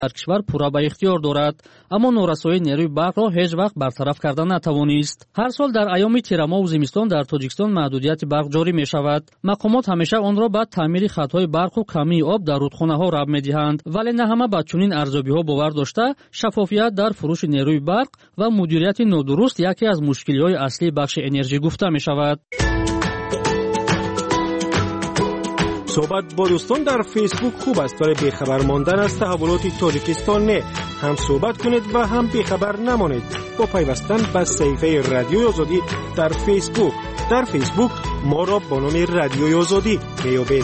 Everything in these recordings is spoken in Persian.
در کشور پورا به اختیار دارد، اما نورسایی نیروی برق را هیچ وقت برطرف کردن نتوانست. هر سال در ایام تیرما و زمستان در تاجیکستان محدودیت برق جاری می شود. مقامات همیشه آن را به تعمیر خطهای برق و کمی آب در رودخانه‌ها ربط می‌دهند، ولی نه همه به چنین ارزیابی‌ها باور داشته شفافیت در فروش نیروی برق و مدیریت نادرست یکی از مشکل‌های اصلی بخش انرژی گفته می‌شود. صحبت با دوستان در فیسبوک خوب است، ولی بیخبر ماندن از تحولات تاجیکستان نه. هم صحبت کنید و هم بیخبر نمانید با پیوستن به صفحه رادیوی آزادی در فیسبوک. در فیسبوک ما را با نام رادیوی آزادی میابید.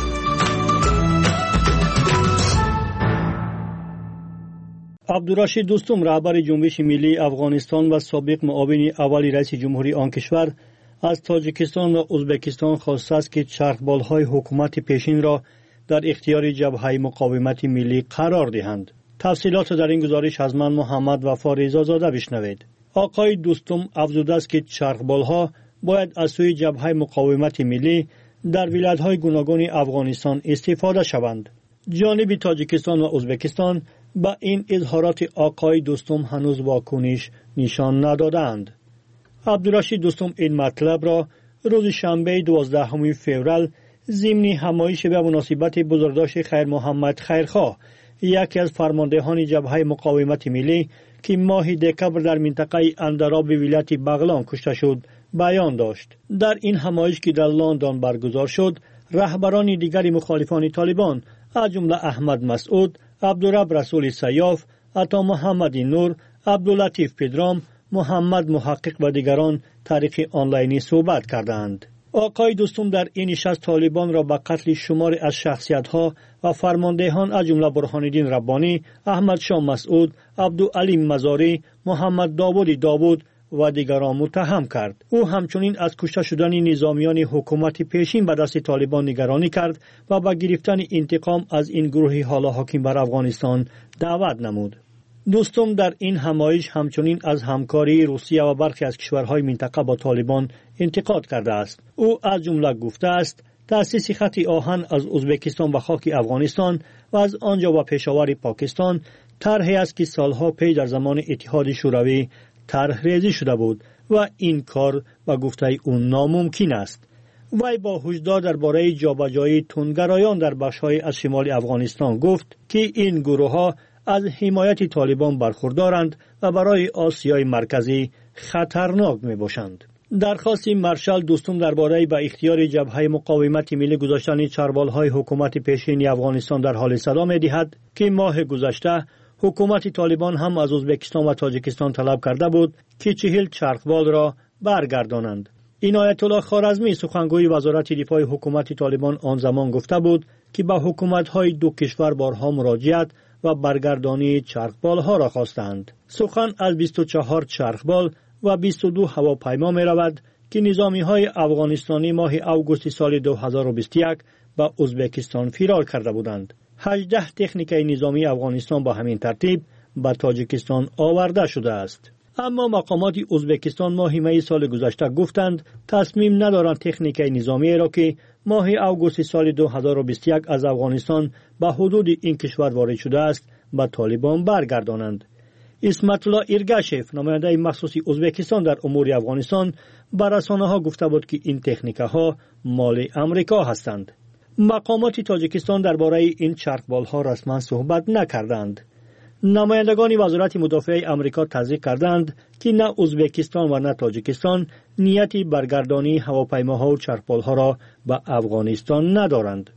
عبدالرشید دوستم، رهبر جنبش ملی افغانستان و سابق معاون اول رئیس جمهوری آن کشور، از تاجیکستان و ازبکستان خواسته است که چرخبال‌های حکومت پیشین را در اختیار جبهه مقاومت ملی قرار دهند. تفصیلات در این گزارش از من محمد وفا رضازاده بشنوید. آقای دوستم افزوده است که چرخبال‌ها باید از سوی جبهه مقاومت ملی در ولایت‌های گوناگون افغانستان استفاده شوند. جانب تاجیکستان و ازبکستان با این اظهارات آقای دوستم هنوز واکنش نشان ندادند. عبدالرشید دوستم این مطلب را روز شنبه 12 فوریه ضمن همایش به مناسبت بزرگداشت خیر محمد خیرخواه، یکی از فرماندهان جبهه مقاومت ملی که ماه دکبر در منطقه اندراب ولایت بغلان کشته شد بیان داشت. در این همایش که در لندن برگزار شد، رهبران دیگر مخالفان طالبان از جمله احمد مسعود، عبدالرب رسول سیاف، عطا محمد نور، عبداللطیف پدرام، محمد محقق و دیگران طریق آنلاینی صحبت کردند. آقای دوستم در این نشست طالبان را به قتل شمار از شخصیت‌ها و فرماندهان از جمله برهان‌الدین ربانی، احمد شاه مسعود، عبدالعلیم مزاری، محمد داوود و دیگران متهم کرد. او همچنین از کشته شدن نظامیان حکومت پیشین به دست طالبان نگرانی کرد و به گرفتن انتقام از این گروه حالا حاکم بر افغانستان دعوت نمود. دوستم در این همایش همچنین از همکاری روسیه و برخی از کشورهای منطقه با طالبان انتقاد کرده است. او از جمله گفته است تأسیس خط آهن از ازبکستان و خاک افغانستان و از آنجا و پشاور پاکستان طرحی است که سالها پی در زمان اتحاد شوروی طرح ریزی شده بود و این کار و گفته او ناممکن است. وی با هشدار درباره جابجایی تندگرایان در بخش‌های از شمال افغانستان گفت که این گروه‌ها از حمایت طالبان برخوردارند و برای آسیای مرکزی خطرناک میباشند. درخواست مارشال دوستم درباره به اختیار جبهه مقاومت ملی گذاشتن چرخبال‌های حکومت پیشین افغانستان در حال صدا می‌دهد که ماه گذشته حکومت طالبان هم از ازبکستان و تاجیکستان طلب کرده بود که 40 چرخبال را برگردانند. عنایت الله خوارزمی سخنگوی وزارت دفاع حکومت طالبان آن زمان گفته بود که به حکومت‌های دو کشور بارها مراجعت و برگردانی چرخبال‌ها را خواستند. سخن از 24 چرخبال و 22 هواپیما می رود که نظامی‌های افغانستانی ماه اوگوست سال 2021 به ازبکستان فرار کرده بودند. 18 تکنیک نظامی افغانستان با همین ترتیب به تاجیکستان آورده شده است. اما مقامات ازبکستان ماه می سال گذشته گفتند تصمیم ندارند تکنیک نظامی را که ماه اوگوست سال 2021 از افغانستان به حدود این کشور وارد شده است به طالبان برگردانند. اسمت الله ایرگاشف، نماینده مخصوص ازبکستان در امور افغانستان، به رسانه‌ها گفته بود که این تکنیک‌ها مال امریکا هستند. مقامات تاجیکستان درباره این چرخبال‌ها رسما صحبت نکردند. نمایندگان وزارت مدافع امریکا تصدیق کردند که نه ازبکستان و نه تاجیکستان نیتی برگردانی هواپیماها و چرخبال‌ها را به افغانستان ندارند.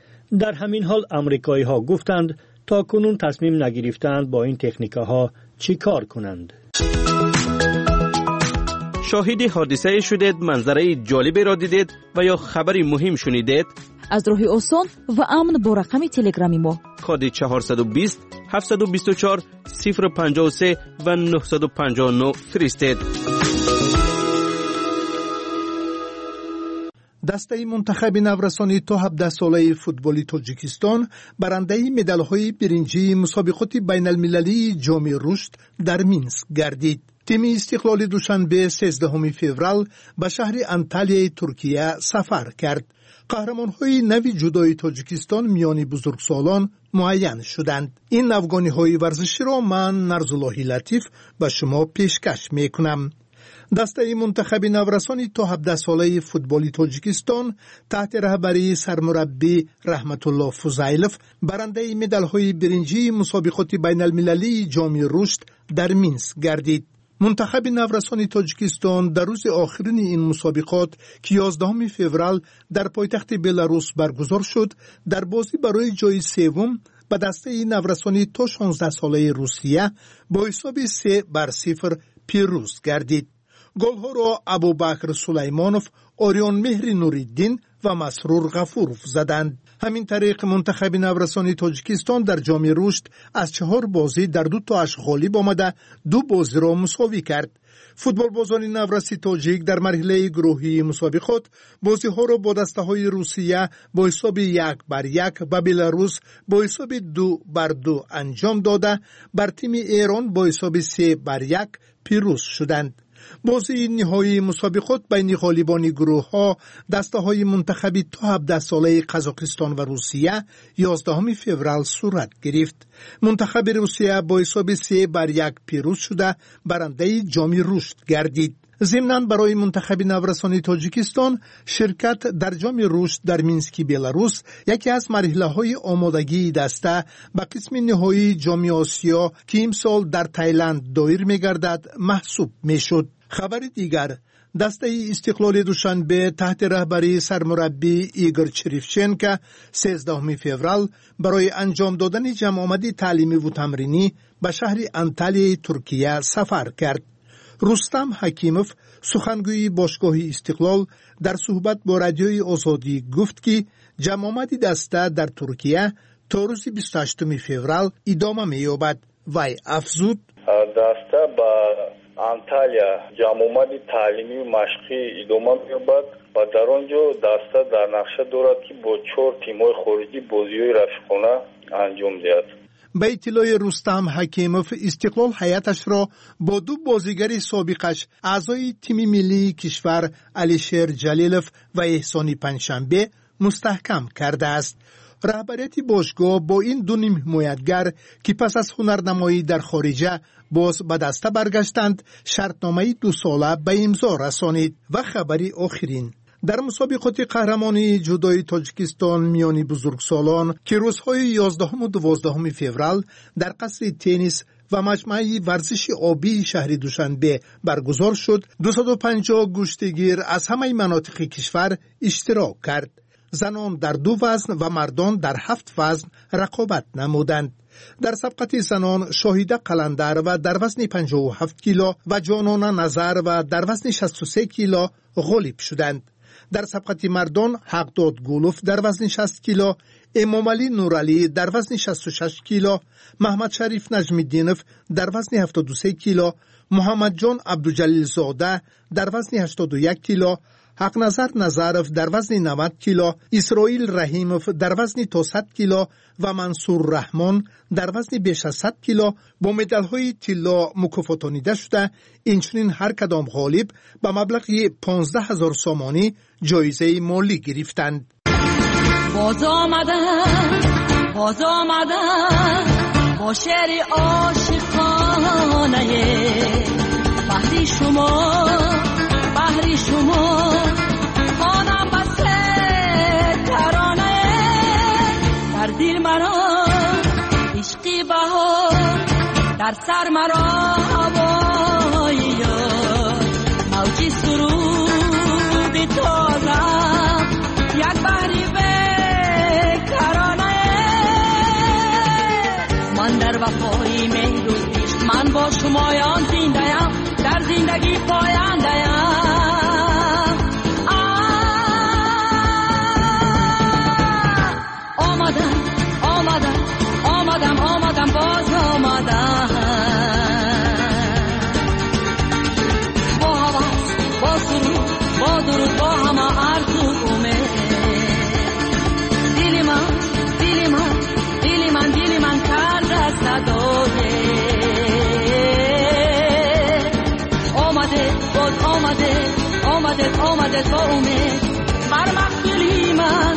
در همین حال امریکایی‌ها گفتند تا کنون تصمیم نگرفتند با این تکنیک‌ها چی کار کنند. شاهد حادثه شدید، منظره جالبی را دیدید و یا خبری مهم شنیدید؟ از راه آسان و امن با رقم تلگرامی ما کد 420 724 053 و 959 فرستید. دسته منتخب نورسانی تا 17 ساله فوتبال تاجیکستان برنده مدال‌های برنجی مسابقات بین المللی جام رشد در مینسک گردید. تیم استقلال دوشنبه 13 فوریه به شهر انتالیای ترکیه سفر کرد. قهرمان‌های نوی جودوی تاجیکستان میان بزرگسالان معین شدند. این افغانی‌های ورزشی را من نرزاللهی لطیف به شما پیشکش میکنم. دسته منتخب نورسان تا 17 ساله فوتبالی تاجیکستان تحت رهبری سرمربی رحمت الله فضیلف برنده مدال‌های برنجی مسابقات بین المللی جام رشد در مینسک گردید. منتخب نورسان تاجیکستان در روز آخرین این مسابقات که 11 فوریه در پایتخت بلاروس برگزار شد در بازی برای جای سوم به دسته نورسان تا 16 ساله روسیه با حساب 3-0 پیروز گردید. گل‌ها را ابوبکر سلیمانوف، آریان مهری نوریدین و مسرور غفورов زدند. همین طریق منتخب نورسان تاجیکستان در جام رشد از 4 بازی در 2 تاش غالب آمده 2 بازی را مساوی کرد. فوتبال بازان نورسی تاجیک در مرحله گروهی مسابقات بازی ها را با دسته های روسیه با حساب 1-1 و بلاروس با حساب 2-2 انجام داده بر تیم ایران با حساب 3-1 پیروز شدند. بازی نهایی مسابقات بین غالبان گروه ها دسته های منتخبی تا 17 ساله قزاقستان و روسیه 11 فوریه صورت گرفت. منتخب روسیه با حساب 3-1 پیروز شده برنده جام رشد گردید. ضمناً برای منتخب نورسان تاجیکستان شرکت در جام رشد در مینسک بلاروس یکی از مرحله‌های آمادگی دسته به قسم نهایی جام آسیا که امسال در تایلند دایر می‌گردد محسوب می‌شد. خبر دیگر، دسته استقلال دوشنبه تحت رهبری سرمربی ایگور چریفچنکو 13 فوریه برای انجام دادن جمع آمدی تعلیمی و تمرینی به شهر انتالیا ترکیه سفر کرد. رستم حکیموف سخنگوی باشگاه استقلال در صحبت با رادیوی آزادی گفت که جمع آمدی دسته در ترکیه تا روز 28 فوریه ادامه می‌یابد. وی افزود دسته با انتالیا جمع آمدی تعلیمی و مشقی ادامه می‌یابد و در آنجا دسته در نقشه دارد که با 4 تیم‌های خارجی بازی‌های رفیقانه انجام دهد. به اطلاع رستم حکیموف استقلال هیئتش را با 2 بازیگر سابقش اعضای تیم ملی کشور علیشیر جلیلوف و احسانی پنجشنبه مستحکم کرده است. رهبریت باشگاه با این 2 نیم حمایتگر که پس از هنرنمایی در خارجه باز به دسته برگشتند شرطنامه 2 ساله به امضا رسانید. و خبری آخرین، در مسابقات قهرمانی جودوی تاجیکستان میان بزرگسالان که روزهای 11 و 12 فوریه در قصر تنیس و مجمع ورزش آبی شهر دوشنبه برگزار شد، 250 گشتگیر از همه مناطق کشور اشتراک کرد. زنان در 2 وزن و مردان در 7 وزن رقابت نمودند. در سبقت زنان شاهیده قلندر و در وزن 57 کیلو و جانانه نظر و در وزن 63 کیلو غالب شدند. در سبقت مردان حقداد گولوف در وزن 60 کیلو، امام علی نورعلی در وزن 66 کیلو، محمد شریف نجمی‌الدینوف در وزن 73 کیلو، محمد جان عبدالجلیل زاده در وزن 81 کیلو، حق نظر نظرف در وزن 90 کیلو، اسرائیل رحیموف در وزن تا 100 کیلو و منصور رحمان در وزن بیش از 100 کیلو با مدال‌های طلا مکافاتانیده شده. اینچنین هر کدام غالب به مبلغ 15,000 سامانی جایزه مالی گرفتند. باز آمدن با شعر عاشقانه بحری شما خانم بسته ترانه در دل مرا عشقی بهار در سر مرا هوایی موجی سرود تازه یک بحری بیکرانه من در وفای مهر و عشق من با شمایان زنده‌ام در زندگی پاینده‌ام آمدم باز آمدم با هوا با سرود با درود با همه آرزو امید دل من کرد از صدای آمده با امید بر مقبولی من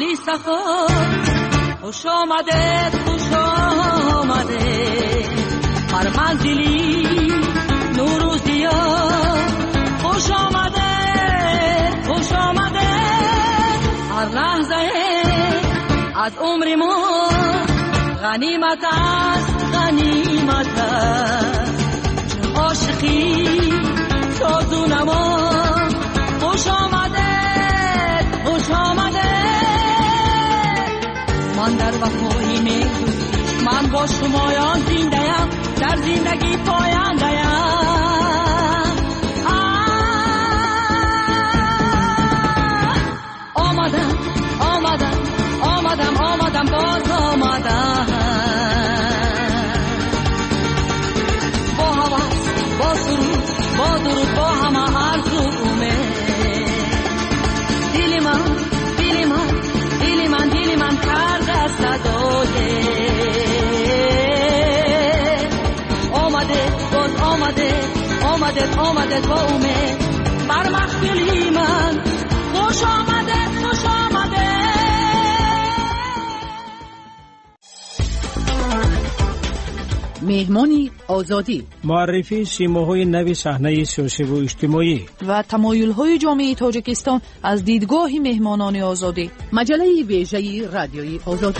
علی صفا خوش آمده هر منزلی نوروزیا خوش آمده هر لحظه از عمر ما غنیمت است چون عاشقی ساز و نما خوش آمده من در وفای میگویی من با شمایان زنده‌ام در زندگی پاینده‌ام آمدم باز آمدم با هوس با سرود با درود با همه آرزومه دل من کرده صدای آمده با امید بر محفلی من خوش آمده مهمانی آزادی، معرفی سیماهای نوی صحنه سیاسی و اجتماعی و تمایل‌های جامعه تاجیکستان از دیدگاه مهمانان آزادی. مجله ویژه رادیوی آزادی.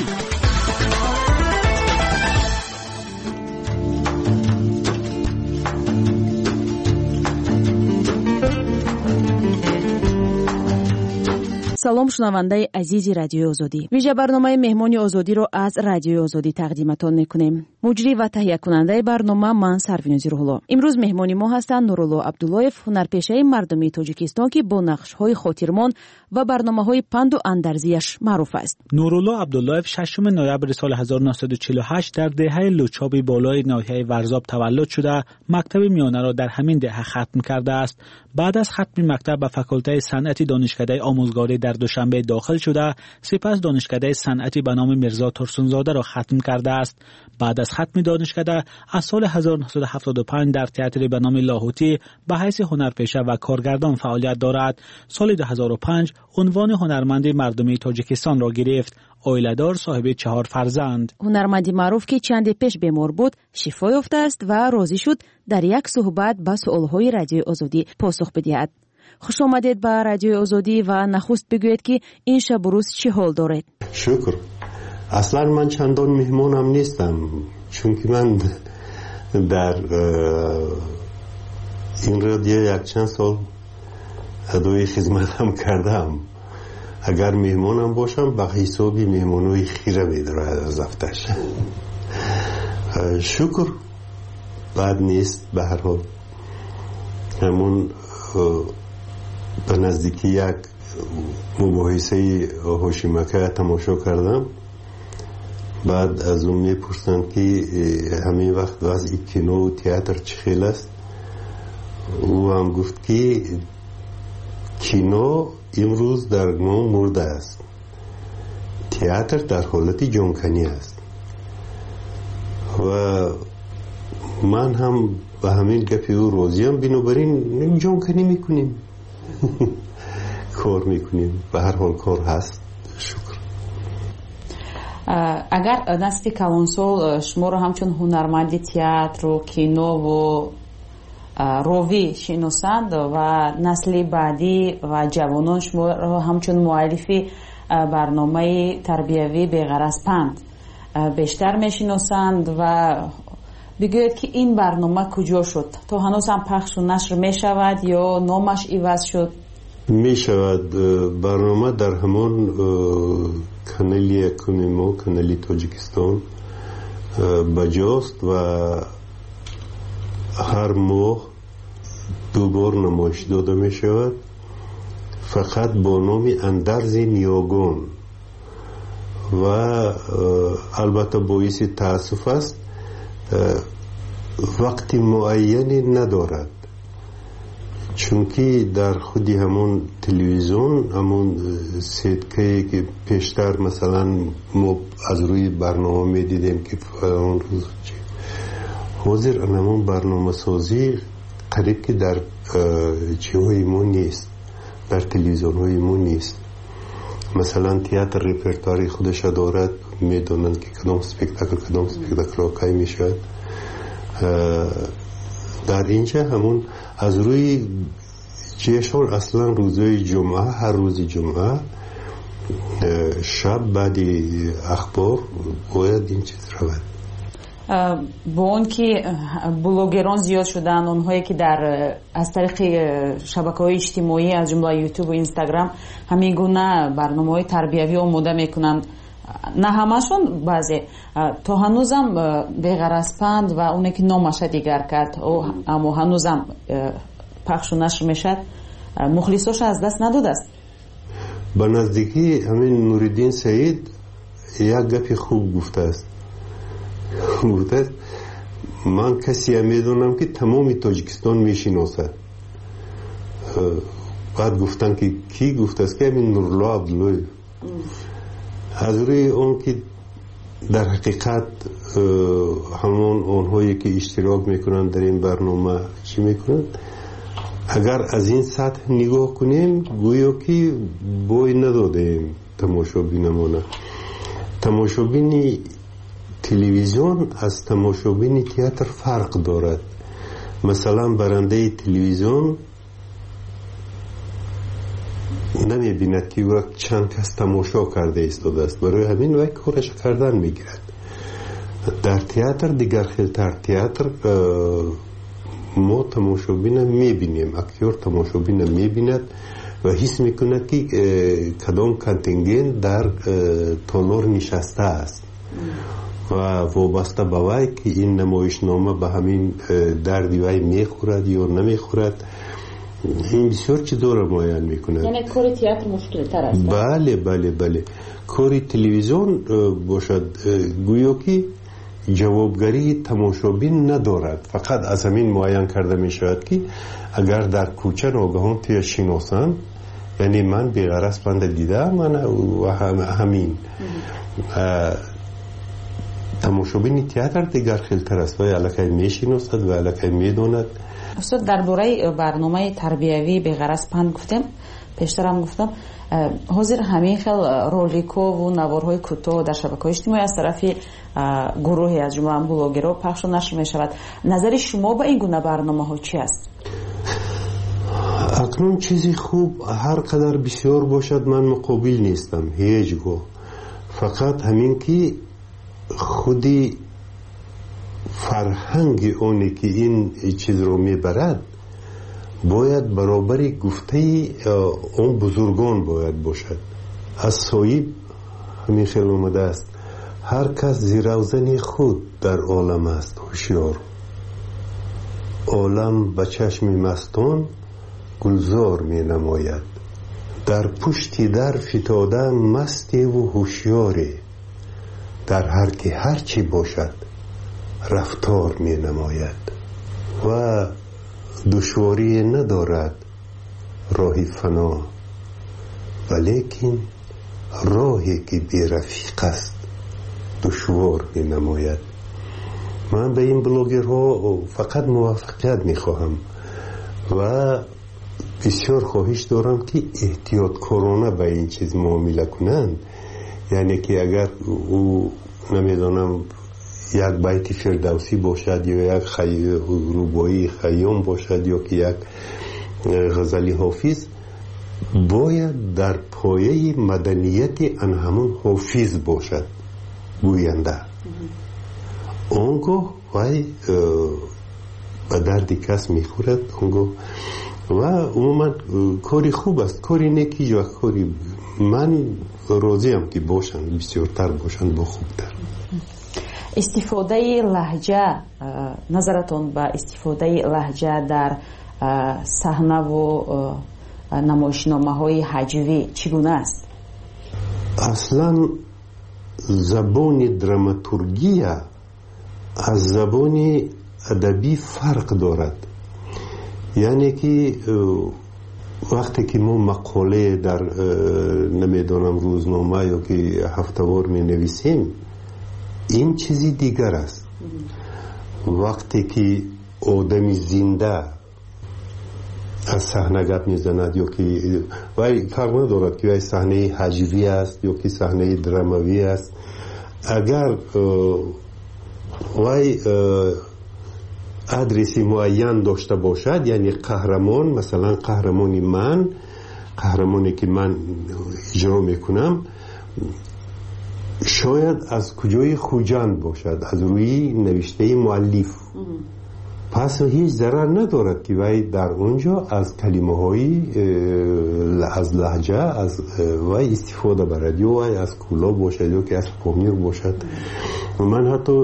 салом шунавандаи азизи радиои озодӣ. вижа барномаи меҳмони озодиро аз радиои озодӣ тақдиматон мекунем. муҷрӣ ва таҳиякунандаи барнома ман Сарвинози Рӯҳулло. имрӯз меҳмони мо ҳастанд Нурулло Абдуллоев, ҳунарпешаи мардумии Тоҷикистон ки бо нақшҳои хотирмон ва барномаҳои панду андазияш маъруф аст. Нурулло Абдуллоев 6 ноябр سال 1948 در دهه لوچاب بالای ناحیه ورزاب تولد شده مکتب میانه را در همین دهه ختم کرده است. بعد از ختم مکتب به فاکولته صنعتی دانشکده آموزگاری در دوشنبه داخل شده، سپس دانشکده صنعتی به نام میرزا ترسونزاده را ختم کرده است. بعد از ختم دانشکده از سال 1975 در تئاتر به نام لاهوتی به حیث هنرپیشه و کارگردان فعالیت دارد. سال 2005 عنوان هنرمند مردمی تاجیکستان را گرفت. اویله‌دار، صاحب 4 فرزند. هنرمندی معروف که چند پیش بیمار بود شفا یافته است و راضی شد در یک صحبت به سوالهای رادیوی آزادی پاسخ بدهد. خوش آمدید به رادیوی آزادی و نخست بگویید که این شب و روز چه حال دارید؟ شکر. اصلا من چندان مهمانم نیستم، چون که من در این رادیو یک چند سال ادای خدمتم کردم. اگر مهمانم باشم به حسابی مهمانوی خیره میداره از افتش. شکر بد نیست. به هر حال همون به نزدیکی یک مباحثه هاشیمکه تماشا کردم. بعد از اون میپرسند که همین وقت وضع کینو و تئاتر چه خیلی است. او هم گفت که کینو امروز در ما مرده است، تئاتر در حالت جانکنی است. و من هم به همین گپی او راضیم، بنابراین جانکنی میکنیم کار میکنیم. به هر حال کار هست. شکر. اگر نسل کلانسال شما رو همچون هنرمند تئاتر و کینو و روی شناسند و نسل بعدی و جوانان شما رو همچون مؤلفی برنامه تربیوی بی‌غرض پند بیشتر میشناسند و بگوید که این برنامه کجا شد؟ تو هنوز هم پخش و نشر میشود یا نامش عوض شد؟ میشود. برنامه در همان کانال یکم ما، کانال تاجیکستان بجاست و هر ماه 2 بار نمایش داده می شود، فقط با نام اندرز نیاگان. و البته باعث تأسف است وقت معینی ندارد، چون که در خودی همون تلویزیون، همون سیدکه که پیشتر مثلا ما از روی برنامه می دیدیم که اون روز حاضر همون برنامه سازی قریب که در چیهای ما نیست، در تلویزیون های ما نیست. مثلا تئاتر رپرتواری خودش دارد، میدونند که کدام سپکتاکل کی میشود. در اینجا همون از روی جشن اصلا روزهای جمعه، هر روز جمعه شب بعد اخبار باید این چیز رود. با اون که بلوگران زیاد شدن، اونهایی که در از طریق شبکه‌های اجتماعی از جمله یوتیوب و اینستاگرام همین گونه برنامه‌های تربیوی آماده میکنن، نه همشون، بعضی تا هنوزم بغرض‌پند و اونی که نامش دیگر کرد اما هنوزم پخش و نشر میشد، مخلصاش از دست نداده است. به نزدیکی همین نوردین سعید یک گپی خوب گفته است. من کسی میدونم که تمام تاجیکستان میشناسد. بعد گفتن که کی گفته است؟ که همین نورالله عبدالله. از روی اون که در حقیقت همون اونهایی که اشتراک میکنن در این برنامه چی میکنن، اگر از این سطح نگاه کنیم گویا که بوی ندادیم تماشابینمونه. تماشابینی تلویزیون از تماشابین تئاتر فرق دارد. مثلا برنده تلویزیون نمی بیند که وقت چند کس تماشا کرده ایستاده است، برای همین وقت کارش کردن میگیرد. در تئاتر دیگر خیلتر، تئاتر ما تماشابین میبینیم، اکتور تماشابین میبیند و حس میکند که کدام کانتینگنت در تالار نشسته است و وابسته به وی که این نمایشنامه به همین دردی وی میخورد یا نمیخورد. این بسیار چیزا را معین میکند. یعنی کار تئاتر مشکل تر است. بله. کار تلویزیون باشد گویا که جوابگری تماشابین ندارد، فقط از همین معین کرده می شود که اگر در کوچه ناگهان توی شناسن، یعنی من بی‌غرض بنده دیدم من و همین تماشابین تئاتر دیگر خیلتر است و الکی می شناسد و الکی می داند. استاد درباره برنامه تربیوی بی‌غرض پند گفتم، پیشترم گفتم حاضر همین خیل رولیکو و نوارهای کوتاه در شبکه‌های اجتماعی از طرف گروهی از جمله بلاگرها پخش و نشر می شود. نظر شما به این گونه برنامه ها چی است؟ اکنون چیزی خوب هر قدر بسیار باشد من مقابل نیستم هیچگاه، فقط همین که خودی فرهنگ اونی که این چیز رو میبرد باید برابر گفته اون بزرگان باید باشد. از صاحب همین خیلی اومده است هر کس زیروزن خود در عالم است هوشیار، عالم به چشم مستان گلزار می نماید، در پشتی در فتاده مستی و هوشیاری، در هر که هر چی باشد رفتار می نماید و دشواری ندارد راهی فنا، ولیکن راهی که بی رفیق است دشوار می نماید. من به این بلاگرها فقط موفقیت می خواهم و بسیار خواهش دارم که احتیاط کارانه به این چیز معامله کنند. یعنی که اگر او نمیدانم یک بیت فردوسی باشد یا یک رباعی خیام باشد یا که یک غزلی حافظ، باید در پایه مدنیت ان همون حافظ باشد گوینده. اونگاه وای به درد کس میخورد اونگاه و عموما کاری خوب است، کاری نیکی یا کاری من راضیم که باشند، بسیارتر باشند با خوبتر. استفاده لهجه، نظرتون به استفاده لهجه در صحنه و نمایشنامه های هجوی چگونه است؟ اصلا زبان دراماتورگی از زبان ادبی فرق دارد. یعنی که وقتی که ما مقاله در نمیدونم روزنامه یا که هفته‌وار می نویسیم این چیزی دیگر است. وقتی که آدمی زنده از صحنه گپ میزند یا که وای فرق ندارد که وای صحنه هجوی است یا که صحنه دراموی است. اگر وای ادرسی معین داشته باشد، یعنی قهرمان، مثلا قهرمانی که من اجرا میکنم شاید از کجای خوجند باشد، از روی نوشته مؤلف. پس هیچ ضرر ندارد که وای در اونجا از کلمه های از لهجه از وای استفاده برد، یا وای از کولا باشد یا که از پامیر باشد. من حتی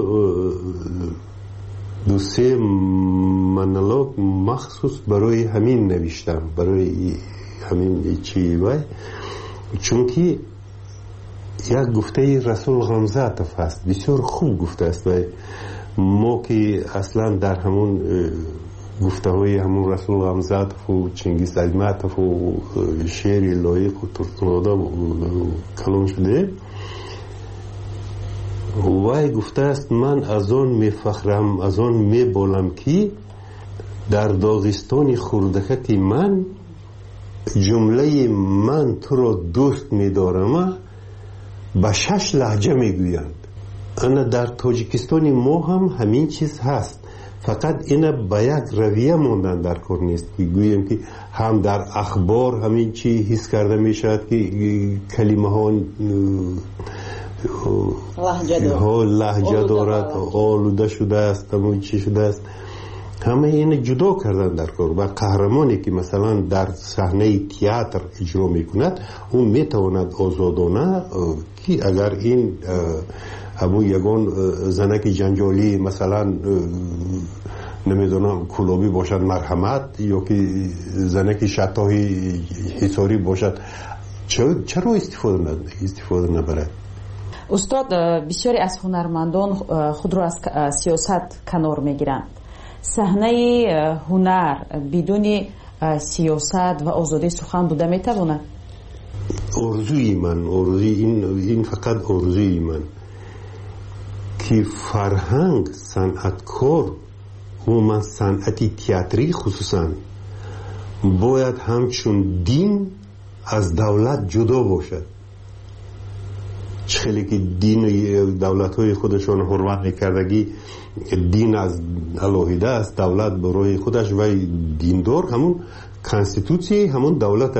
2-3 مونولوگ مخصوص برای همین نوشتم، برای همین چی وای، چون که یک گفته رسول غمزاتف هست، بسیار خوب گفته است. وای ما که اصلا در همون گفته های همون رسول غمزاتف و چنگیز عظمتف و شعر لایق و ترتناده کلام شده، وای گفته است من از آن میفخرم، از آن میبالم که در داغستان خردکت من جمله من تو را دوست میدارم به 6 لهجه میگویند. انا در تاجیکستان ما هم همین چیز هست، فقط اینا به یک رویه ماندن در کار نیست که گویم که هم در اخبار همین چی حس کرده میشد که کلمه ها لهجه دارد، آلوده شده است، همون چی شده است. همه این جدا کردن در کار. و قهرمانی که مثلا در صحنه تئاتر اجرا میکند اون میتواند آزادانه که اگر این همون یگان زنک جنجالی مثلا نمیدونم کلابی باشد مرحمت، یا که زنک شطاهی حساری باشد، چرا استفاده نبرد؟ استاد، بسیاری از هنرمندان خود را از سیاست کنار میگیرند. صحنه هنر بدون سیاست و آزادی سخن بوده میتواند؟ آرزوی من، این فقط آرزوی من که فرهنگ، صنعتکار و من صنعتی تئاتری خصوصا باید همچون دین از دولت جدا باشد. خیلی که دین دولت های خودشان حرمت میکردگی دین از الهیده است، دولت برای خودش و دیندار همون کانستیتوسی همون دولت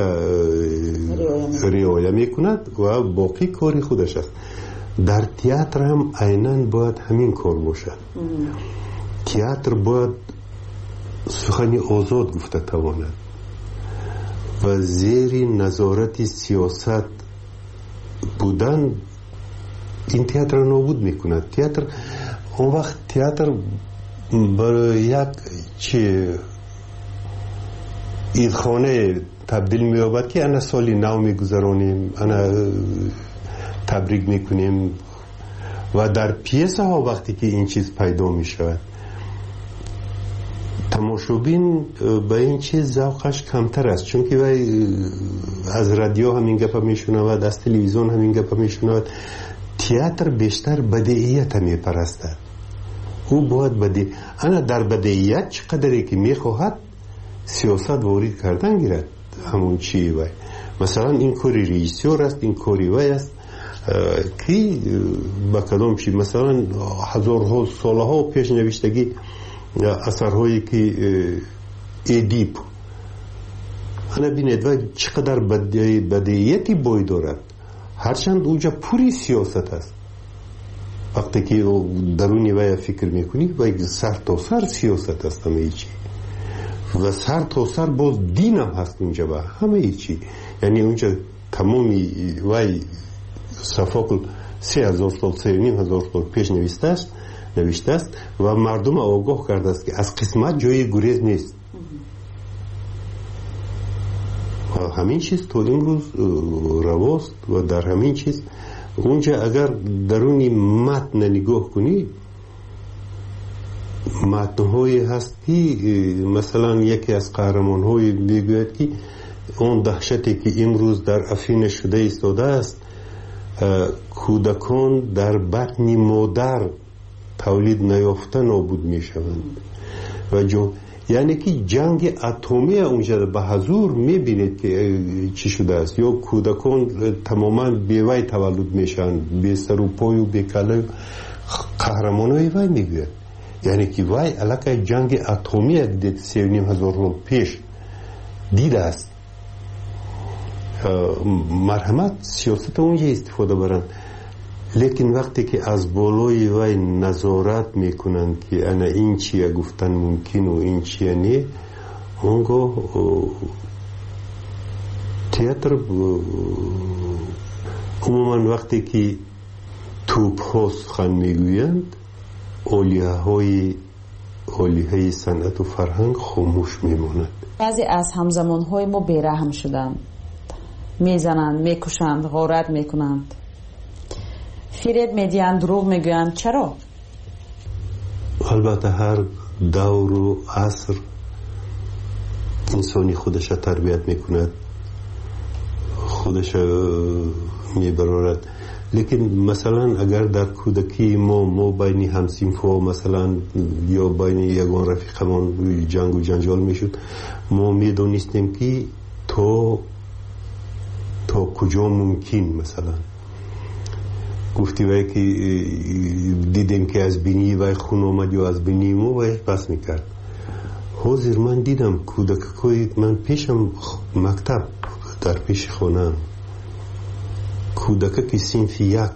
رعایت میکند و باقی کاری خودش است. در تئاتر هم عیناً باید همین کار باشد. تئاتر باید سخنی آزاد گفته تواند و زیر نظارت سیاست بودن این تئاتر را نابود میکند. تئاتر اون وقت تئاتر برای یک عیدخانه تبدیل می‌یابد که انا سالی نو میگذرانیم، انا تبریک میکنیم. و در پیسه ها وقتی که این چیز پیدا میشود تماشابین به این چیز ذوقش کمتر است، چون که از رادیو همین گپ میشنود، از تلویزیون همین گپ میشنود. تئاتر بیشتر بدیعیت میپرستد. او باید انا در بدیعیت چقدری که میخواهد سیاست وارد کردن گیرد. همون چی وای مثلا این کاری رئیسیور است، این کاری وای است که با کدام چی مثلا هزارها سالها پیش نوشتگی اثرهایی که ادیپ انا بینید و چقدر بدیعیتی بای دارد، هرچند اونجا پوری سیاست است. وقتی که درونی وای فکر میکنی وای سر تا سر سیاست است همه چی، و سر تا سر باز دین هم هست اونجا با همه چی. یعنی اونجا تمامی وای صفاقل 3000 سال 3500 سال پیش نوشته است و مردم آگاه کرده است که از قسمت جای گریز نیست. و همین چیز تا امروز رواست و در همین چیز اونجا اگر درونی متن نگاه کنی متن‌هایی هست که مثلا یکی از قهرمان‌های میگوید که اون دهشتی که امروز در افین شده ایستاده است کودکان در بطن مادر تولید نیافته نابود می شوند. و جو یعنی که جنگ اتمی اونجا به حضور میبینید که چی شده است. یا کودکان تماما بیوی تولد میشن، بی سر و پای و بی کله، قهرمانای وی میگوید. یعنی که وی علاقه جنگ اتمی دید 3,500 سال پیش دیده است. مرحمت سیاست اونجا استفاده برن، لیکن وقتی که از بالای وی نظارت میکنن که انا این چیه گفتن ممکن و این چیه نه، اونگاه تئاتر عموما وقتی که توپ ها سخن میگویند، اولیهای صنعت و فرهنگ خاموش میماند. بعضی از همزمان های ما بیرحم شدند، میزنند، میکشند، غارت میکنند، فریب میدیند، دروغ میگویند. چرا؟ البته هر دور و عصر انسانی خودش تربیت میکند، خودش میبرارد. لیکن مثلا اگر در کودکی ما بین همسینفا مثلا یا بین یگان رفیقمان جنگ و جنجال میشد، ما میدونستیم که تا کجا ممکن مثلا گفتی وای که دیدیم که از بینی وای خون آمد یا از بینی ما وای بس میکرد. حاضر من دیدم کودکای من پیشم مکتب در پیش خونم، کودک که صنف یک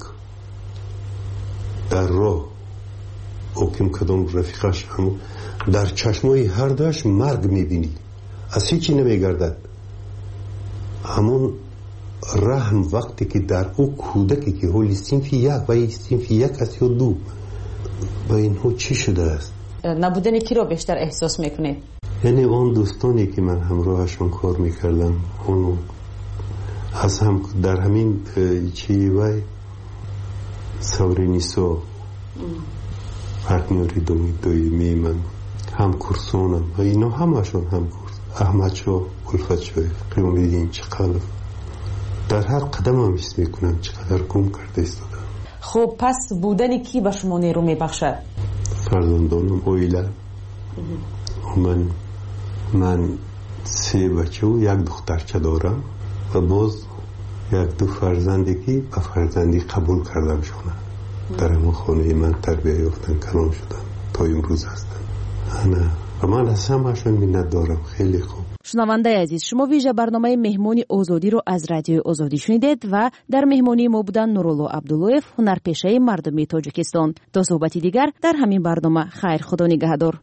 در راه اوکیم کدام رفیقش هم در چشمای هر دوش مرگ میبینی، از هیچی نمیگردد. همون رحم وقتی که در او کودکی که حالی صنف یک و صنف یک است یا دو، با اینها چی شده است؟ نبودن کی رو بیشتر احساس میکنید؟ یعنی اون دوستانی که من همراهشون کار میکردم، اونو از هم در همین چی وای سورینیسو پارتنری دویمی من هم کورسونم، اینا همشون هم کورس، احمد شو، الفت شو، قیام دیدین چقدر در هر قدم هم حس میکنم چقدر گم کرده ایستادم. خب پس بودن کی به شما نیرو میبخشد؟ فرزندانم، اویله، من 3 بچه و 1 دخترچه دارم و باز 1-2 فرزندی که به فرزندی قبول کردم شونه در همون خانه من تربیه یافتن، کلام شدن تا امروز هستن. و من از همه‌شون منت دارم. خیلی خوب. شنونده عزیز، شما ویژه برنامه مهمانی آزادی رو از رادیو آزادی شنیدید و در مهمانی ما بودن نورالله عبداللویف، هنرپیشه مردمی تاجیکستان. تا صحبتی دیگر در همین برنامه، خیر، خدا نگهدار.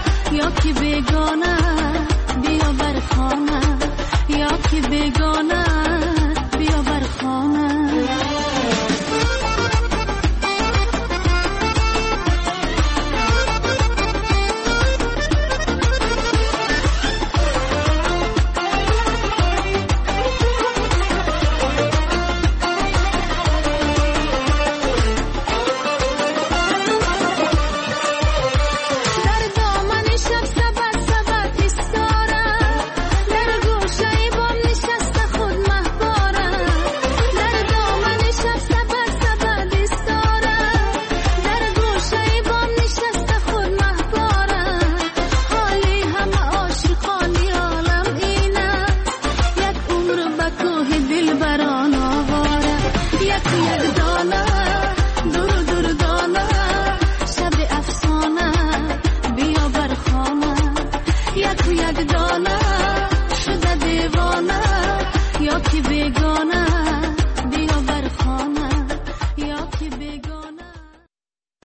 बेगाना